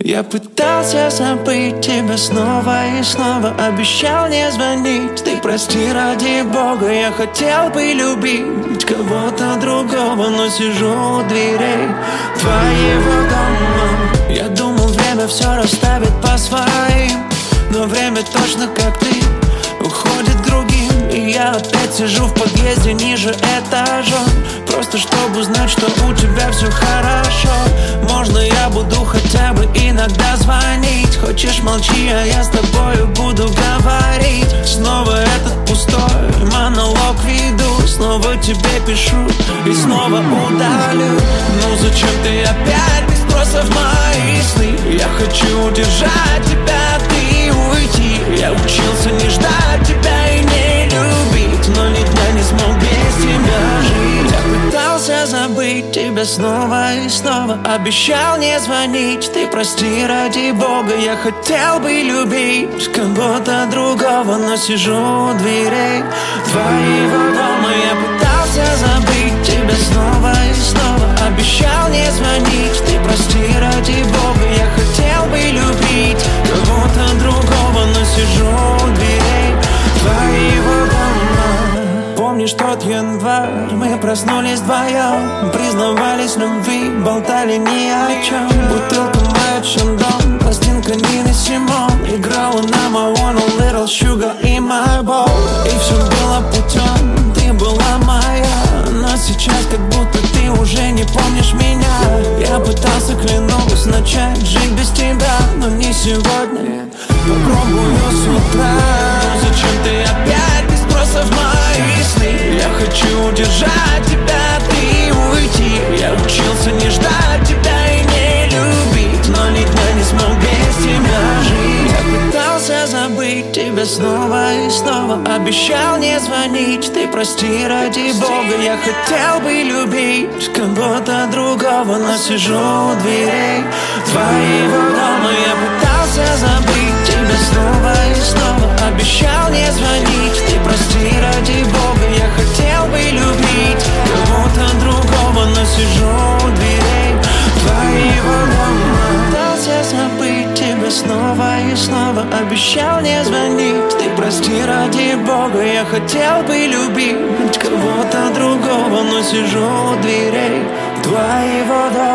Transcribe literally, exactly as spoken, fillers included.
Я пытался забыть тебя снова и снова, обещал не звонить. Ты прости, ради Бога, я хотел бы любить кого-то другого, но сижу у дверей твоего дома. Я думал, время все расставит по своим, но время точно как ты уходит к другим. И я опять сижу в подъезде ниже этажом, просто чтобы узнать, что у тебя все хорошо. Можно я буду хотя бы иногда звонить? Хочешь, молчи, а я с тобою буду говорить. Снова этот пустой монолог веду, снова тебе пишу и снова удалю. Ну зачем ты опять без спроса в мои сны? Я хочу удержать тебя, ты уйти. Я учился не ждать тебя и не любить, но ни дня не смог без тебя жить. Я пытался забыть тебя снова и снова, обещал не звонить. Ты прости, ради Бога, я хотел бы любить кого-то другого, но сижу у дверей твоего дома. Я пытался забыть тебя снова и снова, обещал не звонить. Ты прости, ради Бога, я хотел бы любить кого-то другого, но сижу у дверей твоего дома. Помнишь тот январь, мы проснулись вдвоем, признавались в любви, болтали ни о чем. Бутылка моя Чандон, пластинка Нины Симон, играла нам I want a little sugar in my bowl. И все было путем, ты была моя, но сейчас как будто ты уже не помнишь меня. Я пытался, клянусь, начать жить без тебя, но не сегодня, попробую с утра. Зачем ты опять без спроса в мои сны? Я хочу удержать тебя, ты уйти. Я учился не ждать тебя и не любить, но ни дня не смог без тебя жить. Я пытался забыть тебя снова и снова, обещал не звонить. Ты прости, ради Бога, я хотел бы любить кого-то другого, но сижу у дверей твоего дома. Я пытался забыть тебя снова и снова, обещал не звонить. Ты прости, ради Бога, я хотел бы любить кого-то другого, но сижу у дверей твоего дома. Пытался забыть тебя снова и снова, обещал не звонить. Ты прости, ради Бога, я хотел бы любить кого-то другого, но сижу у дверей твоего дома.